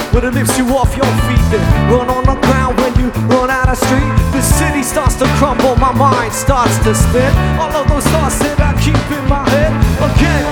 but it lifts you off your feet. Then run on the ground when you run out of street. The city starts to crumble, my mind starts to spin. All of those thoughts that I keep in my head. Again,